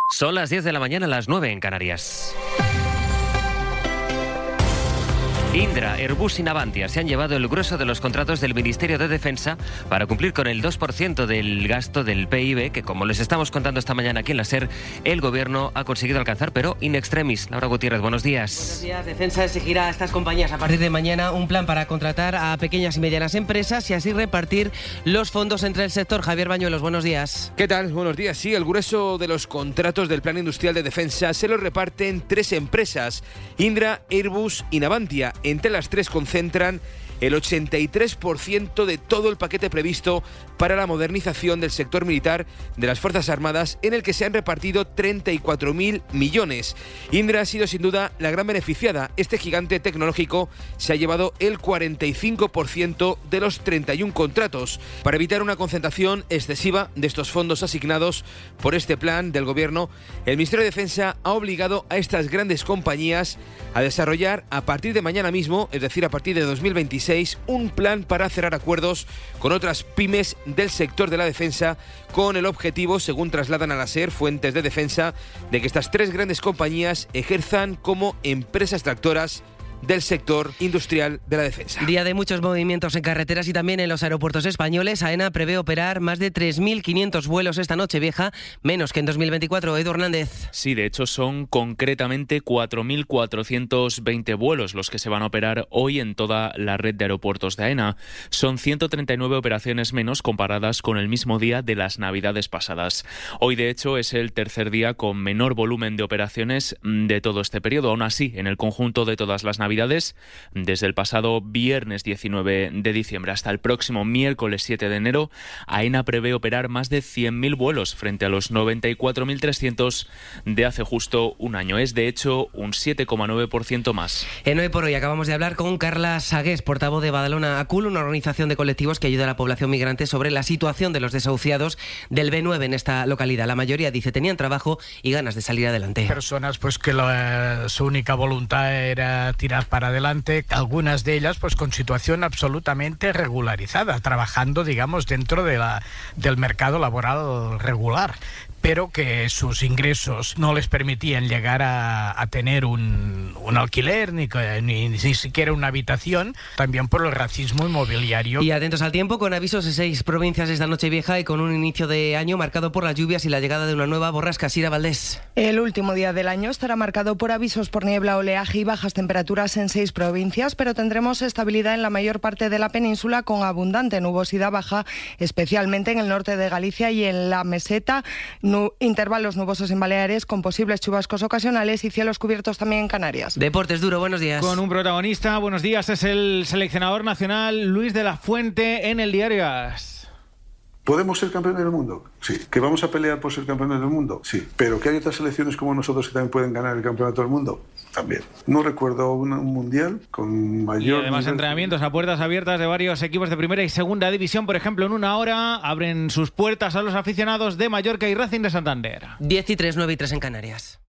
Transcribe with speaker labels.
Speaker 1: Son las 10 de la mañana, las 9 en Canarias. Indra, Airbus y Navantia se han llevado el grueso de los contratos del Ministerio de Defensa para cumplir con el 2% del gasto del PIB que, como les estamos contando esta mañana aquí en la SER, el Gobierno ha conseguido alcanzar, pero in extremis. Laura Gutiérrez, buenos días.
Speaker 2: Buenos días. Defensa exigirá a estas compañías a partir de mañana un plan para contratar a pequeñas y medianas empresas y así repartir los fondos entre el sector. Javier Bañuelos, buenos días.
Speaker 3: ¿Qué tal? Buenos días. Sí, el grueso de los contratos del Plan Industrial de Defensa se los reparten tres empresas, Indra, Airbus y Navantia. Entre las tres concentran el 83% de todo el paquete previsto para la modernización del sector militar de las Fuerzas Armadas, en el que se han repartido 34.000 millones. Indra ha sido sin duda la gran beneficiada. Este gigante tecnológico se ha llevado el 45% de los 31 contratos. Para evitar una concentración excesiva de estos fondos asignados por este plan del Gobierno, el Ministerio de Defensa ha obligado a estas grandes compañías a desarrollar a partir de mañana mismo, es decir, a partir de 2026, un plan para cerrar acuerdos con otras pymes del sector de la defensa, con el objetivo, según trasladan a la SER fuentes de defensa, de que estas tres grandes compañías ejerzan como empresas tractoras del sector industrial de la defensa.
Speaker 2: Día de muchos movimientos en carreteras y también en los aeropuertos españoles. AENA prevé operar más de 3.500 vuelos esta Nochevieja, menos que en 2024. Edu Hernández.
Speaker 4: Sí, de hecho son concretamente 4.420 vuelos los que se van a operar hoy en toda la red de aeropuertos de AENA. Son 139 operaciones menos comparadas con el mismo día de las Navidades pasadas. Hoy, de hecho, es el tercer día con menor volumen de operaciones de todo este periodo. Aún así, en el conjunto de todas las Navidades, desde el pasado viernes 19 de diciembre hasta el próximo miércoles 7 de enero, AENA prevé operar más de 100.000 vuelos frente a los 94.300 de hace justo un año. Es, de hecho, un 7,9% más.
Speaker 2: En Hoy por Hoy acabamos de hablar con Carla Sagués, portavoz de Badalona ACUL, una organización de colectivos que ayuda a la población migrante, sobre la situación de los desahuciados del B9 en esta localidad. La mayoría, dice, tenían trabajo y ganas de salir adelante.
Speaker 5: Personas pues que su única voluntad era tirar para adelante, algunas de ellas pues con situación absolutamente regularizada, trabajando, digamos, dentro del mercado laboral regular, pero que sus ingresos no les permitían llegar a tener un alquiler ni siquiera una habitación, también por el racismo inmobiliario.
Speaker 2: Y atentos al tiempo, con avisos de 6 provincias esta Nochevieja y con un inicio de año marcado por las lluvias y la llegada de una nueva borrasca. Sira Valdés.
Speaker 6: El último día del año estará marcado por avisos por niebla, oleaje y bajas temperaturas en 6 provincias, pero tendremos estabilidad en la mayor parte de la península, con abundante nubosidad baja, especialmente en el norte de Galicia y en la meseta. Intervalos nubosos en Baleares, con posibles chubascos ocasionales y cielos cubiertos también en Canarias.
Speaker 2: Deportes Duro, buenos días.
Speaker 7: Con un protagonista, buenos días, es el seleccionador nacional Luis de la Fuente en el Diario AS.
Speaker 8: ¿Podemos ser campeones del mundo? Sí. ¿Que vamos a pelear por ser campeones del mundo? Sí. ¿Pero que hay otras selecciones como nosotros que también pueden ganar el campeonato del mundo? También. No recuerdo un mundial con mayor...
Speaker 7: Y además entrenamientos a puertas abiertas de varios equipos de primera y segunda división. Por ejemplo, en una hora abren sus puertas a los aficionados de Mallorca y Racing de Santander.
Speaker 2: 10:03, 9:03 en Canarias.